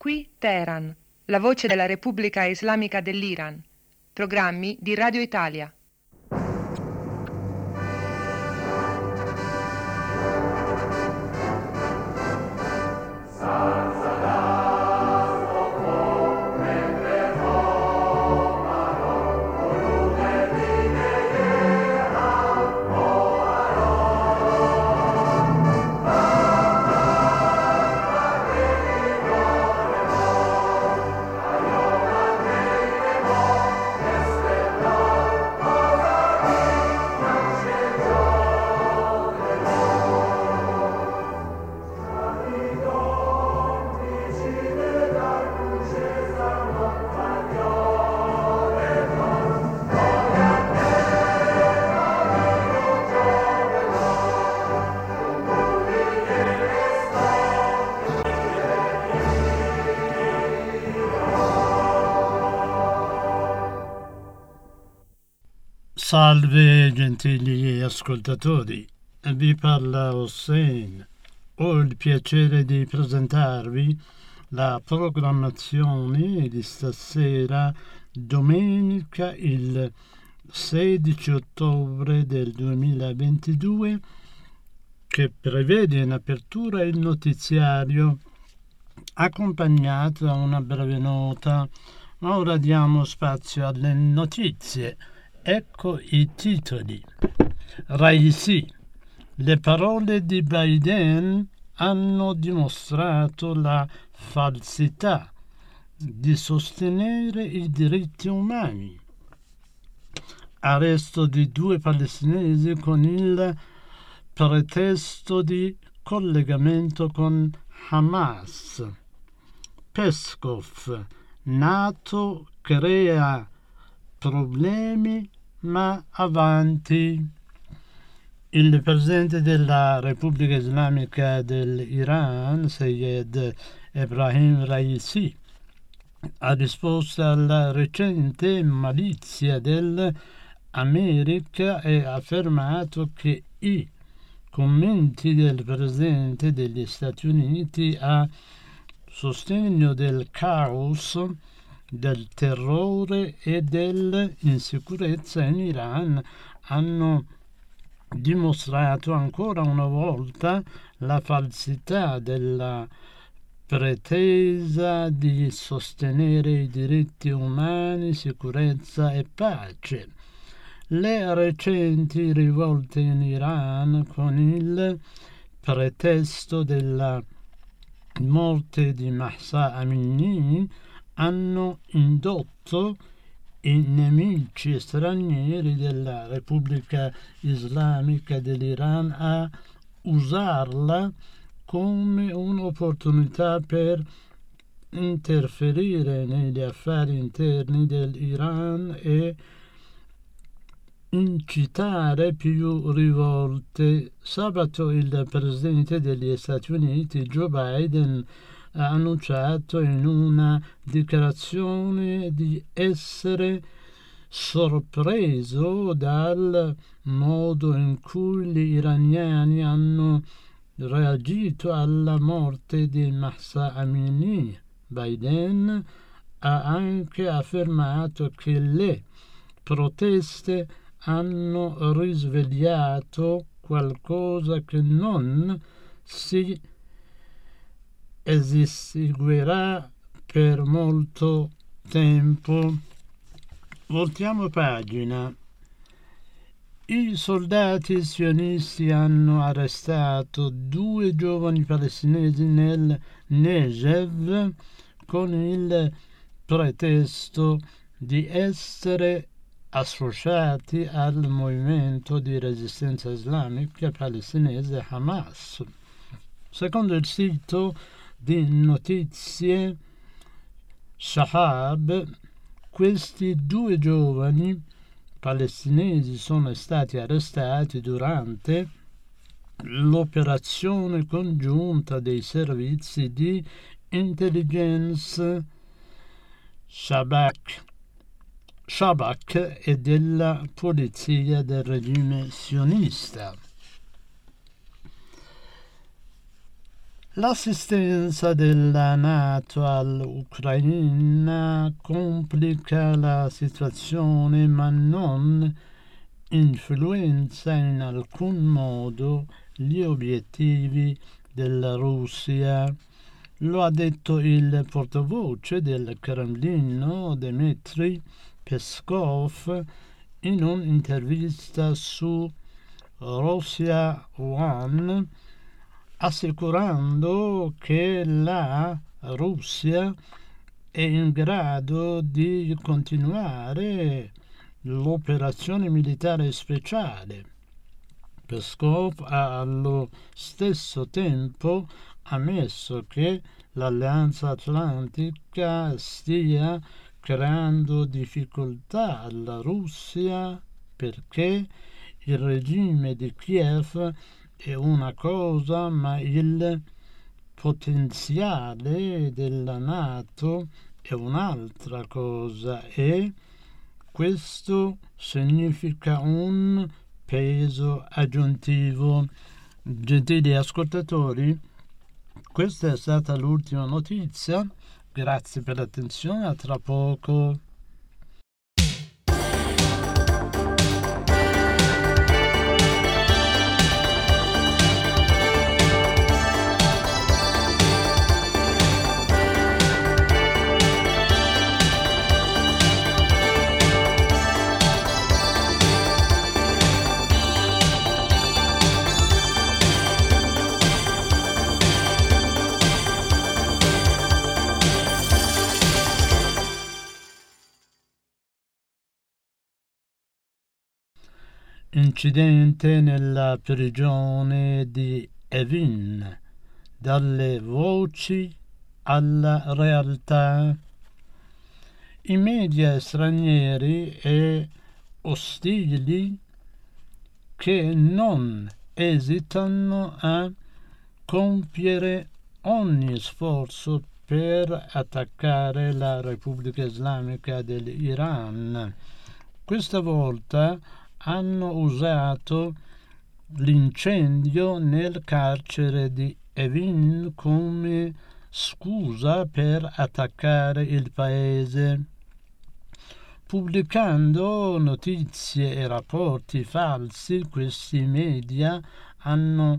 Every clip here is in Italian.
Qui Teheran, la voce della Repubblica Islamica dell'Iran. Programmi di Radio Italia. Salve gentili ascoltatori, vi parla Hossein. Ho il piacere di presentarvi la programmazione di stasera, domenica il 16 ottobre del 2022, che prevede in apertura il notiziario accompagnato da una breve nota. Ma ora diamo spazio alle notizie. Ecco i titoli. Raisi. Le parole di Biden hanno dimostrato la falsità di sostenere i diritti umani. Arresto di 2 palestinesi con il pretesto di collegamento con Hamas. Peskov. NATO crea problemi ma avanti. Il presidente della Repubblica Islamica dell'Iran, Sayed Ebrahim Raisi, ha risposto alla recente malizia dell'America e ha affermato che i commenti del presidente degli Stati Uniti a sostegno del caos, del terrore e dell'insicurezza in Iran hanno dimostrato ancora una volta la falsità della pretesa di sostenere i diritti umani, sicurezza e pace. Le recenti rivolte in Iran, con il pretesto della morte di Mahsa Amini, hanno indotto i nemici stranieri della Repubblica Islamica dell'Iran a usarla come un'opportunità per interferire negli affari interni dell'Iran e incitare più rivolte. Sabato il presidente degli Stati Uniti, Joe Biden, ha annunciato in una dichiarazione di essere sorpreso dal modo in cui gli iraniani hanno reagito alla morte di Mahsa Amini. Biden ha anche affermato che le proteste hanno risvegliato qualcosa che non si esiguerà per molto tempo. Voltiamo pagina. I soldati sionisti hanno arrestato 2 giovani palestinesi nel Negev con il pretesto di essere associati al movimento di resistenza islamica palestinese Hamas. Secondo il sito di notizie Shahab, questi 2 giovani palestinesi sono stati arrestati durante l'operazione congiunta dei servizi di intelligence Shabak e della polizia del regime sionista. L'assistenza della NATO all'Ucraina complica la situazione ma non influenza in alcun modo gli obiettivi della Russia. Lo ha detto il portavoce del Cremlino Dmitry Peskov in un'intervista su Russia One, assicurando che la Russia è in grado di continuare l'operazione militare speciale. Peskov ha allo stesso tempo ammesso che l'Alleanza Atlantica stia creando difficoltà alla Russia perché il regime di Kiev è una cosa, ma il potenziale della NATO è un'altra cosa e questo significa un peso aggiuntivo. Gentili ascoltatori, questa è stata l'ultima notizia. Grazie per l'attenzione, a tra poco. Incidente nella prigione di Evin, dalle voci alla realtà. I media stranieri e ostili che non esitano a compiere ogni sforzo per attaccare la Repubblica Islamica dell'Iran. Questa volta hanno usato l'incendio nel carcere di Evin come scusa per attaccare il paese, pubblicando notizie e rapporti falsi. Questi media hanno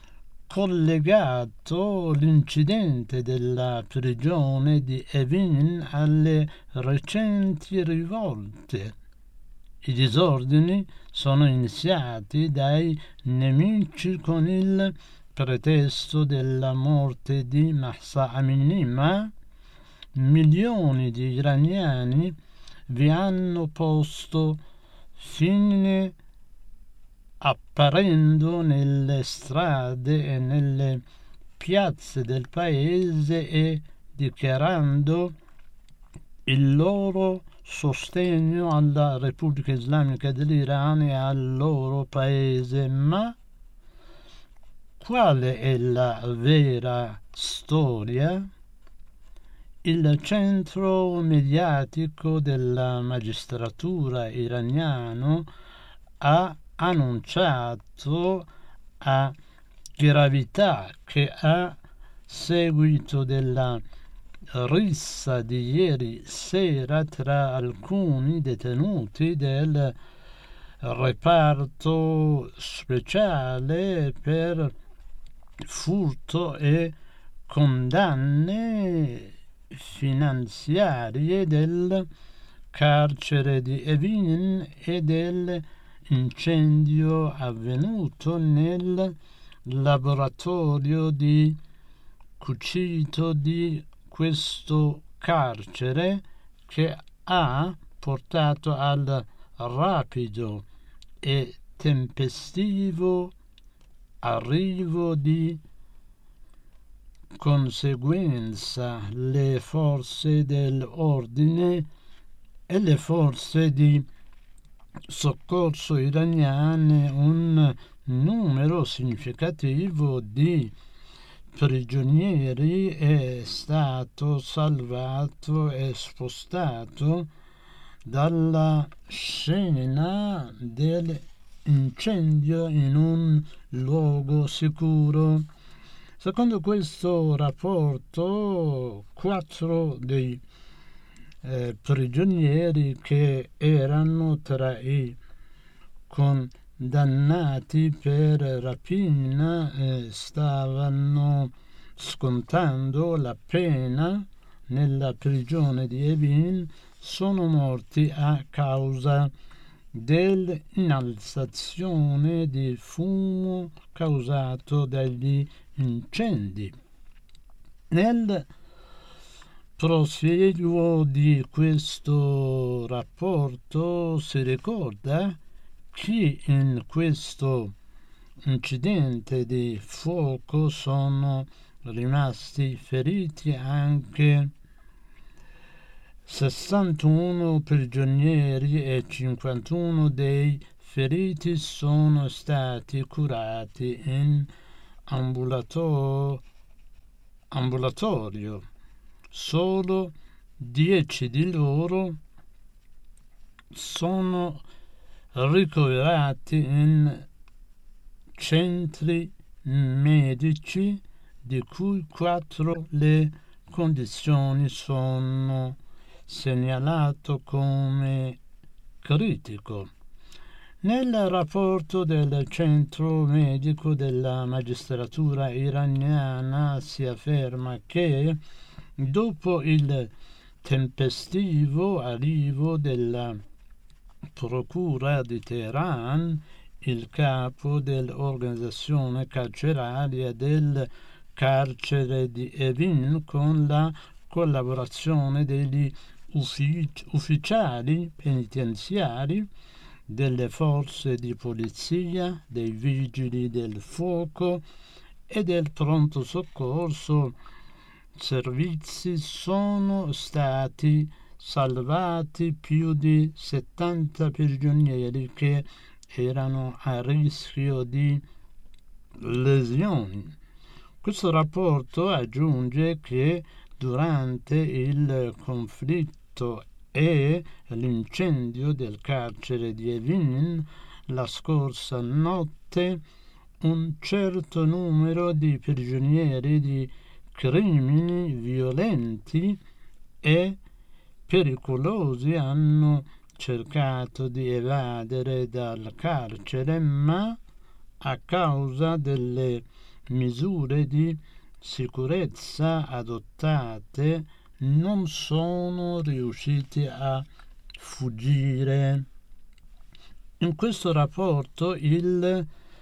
collegato l'incidente della prigione di Evin alle recenti rivolte. I disordini sono iniziati dai nemici con il pretesto della morte di Mahsa Amini, ma milioni di iraniani vi hanno posto fine apparendo nelle strade e nelle piazze del paese e dichiarando il loro sostegno alla Repubblica Islamica dell'Iran e al loro paese. Ma quale è la vera storia? Il centro mediatico della magistratura iraniano ha annunciato a gravità che a seguito della rissa di ieri sera tra alcuni detenuti del reparto speciale per furto e condanne finanziarie del carcere di Evin e dell'incendio avvenuto nel laboratorio di cucito di questo carcere, che ha portato al rapido e tempestivo arrivo di conseguenza le forze dell'ordine e le forze di soccorso iraniane. Un numero significativo di prigionieri è stato salvato e spostato dalla scena dell'incendio in un luogo sicuro. Secondo questo rapporto, 4 dei prigionieri che erano tra i condannati per rapina stavano scontando la pena nella prigione di Evin, sono morti a causa dell'innalzazione di fumo causato dagli incendi. Nel prosieguo di questo rapporto si ricorda che in questo incidente di fuoco sono rimasti feriti anche 61 prigionieri e 51 dei feriti sono stati curati in ambulatorio. Solo 10 di loro sono ricoverati in centri medici, di cui 4 le condizioni sono segnalate come critico. Nel rapporto del centro medico della magistratura iraniana si afferma che dopo il tempestivo arrivo della procura di Teheran, il capo dell'organizzazione carceraria del carcere di Evin, con la collaborazione degli ufficiali penitenziari, delle forze di polizia, dei vigili del fuoco e del pronto soccorso, servizi, sono stati salvati più di 70 prigionieri che erano a rischio di lesioni. Questo rapporto aggiunge che durante il conflitto e l'incendio del carcere di Evin la scorsa notte un certo numero di prigionieri di crimini violenti e pericolosi hanno cercato di evadere dal carcere, ma a causa delle misure di sicurezza adottate non sono riusciti a fuggire. In questo rapporto il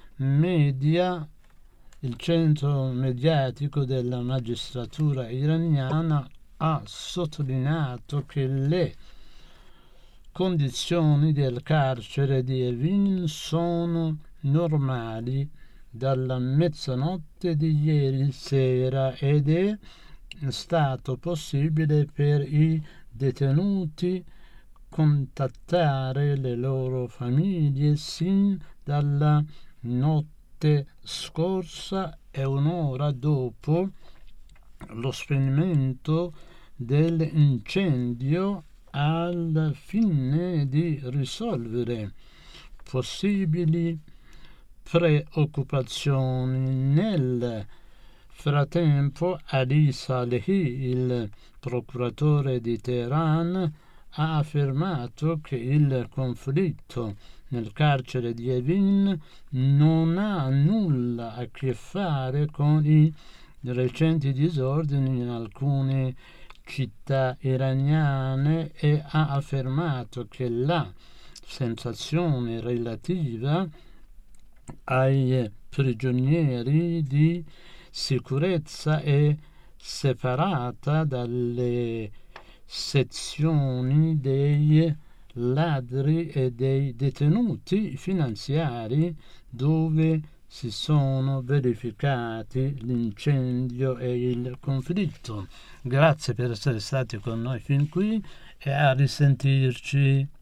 centro mediatico della magistratura iraniana ha sottolineato che le condizioni del carcere di Evin sono normali dalla mezzanotte di ieri sera ed è stato possibile per i detenuti contattare le loro famiglie sin dalla notte scorsa e un'ora dopo lo spegnimento dell'incendio, al fine di risolvere possibili preoccupazioni. Nel frattempo Ali Salehi, il procuratore di Teheran, ha affermato che il conflitto nel carcere di Evin non ha nulla a che fare con i recenti disordini in alcune città iraniane e ha affermato che la sensazione relativa ai prigionieri di sicurezza è separata dalle sezioni dei ladri e dei detenuti finanziari dove si sono verificati l'incendio e il conflitto. Grazie per essere stati con noi fin qui e a risentirci.